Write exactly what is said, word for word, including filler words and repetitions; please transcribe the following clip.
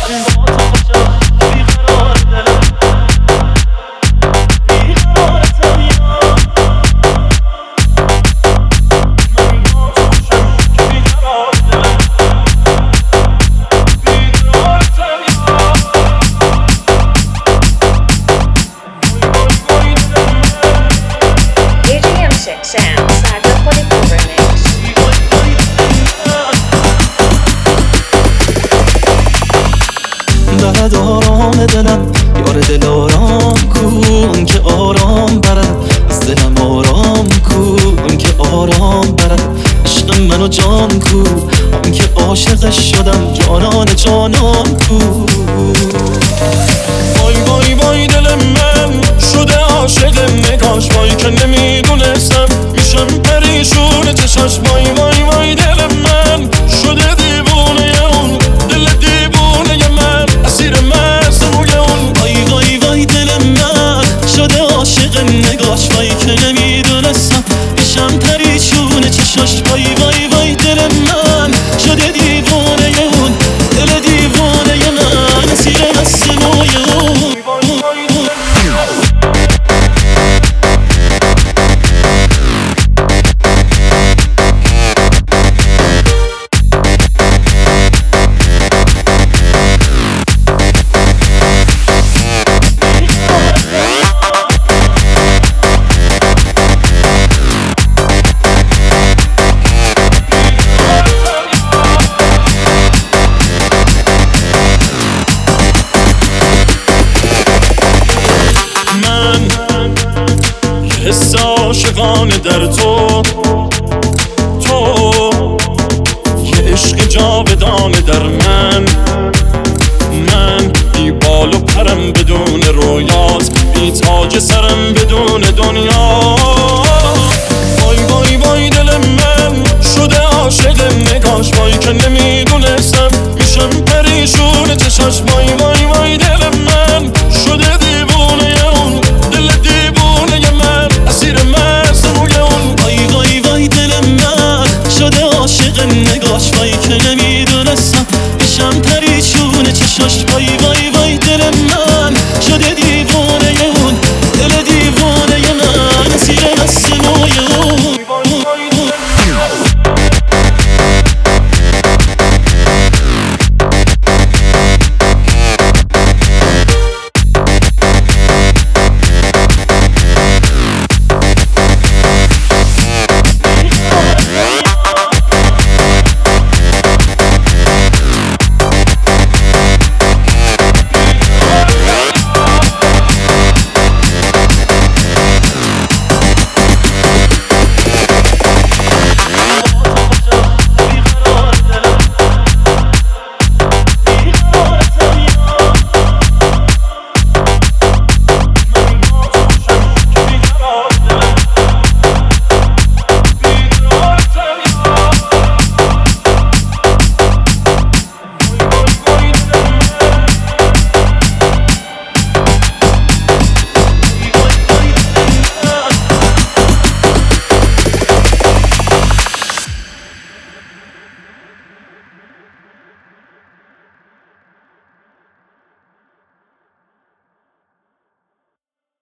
برد آرام دلم یار دل آرام کن که آرام برد از دلم آرام کن که آرام برد عشق منو جان کو من که عاشقش شدم جانان جانان کو وای وای وای دل من شده عاشق نگاش وای که نمیدونستم میشم پریشون چشاش وای وای وای دل من شده دیوونه اون دل دیوونه من اسیر مستموی اون وای وای وای دل من شده عاشق نگاش وای که نمیدونستم میشم پریشون چشاش وای وای وای دل من شده دیوونه اون دل دیوونه من اسیر مستموی اون حس عاشقانه در تو تو یه عشق جاودانه در من من بی بال و پرم بدون رویات بی تاج سرم بدون دنیا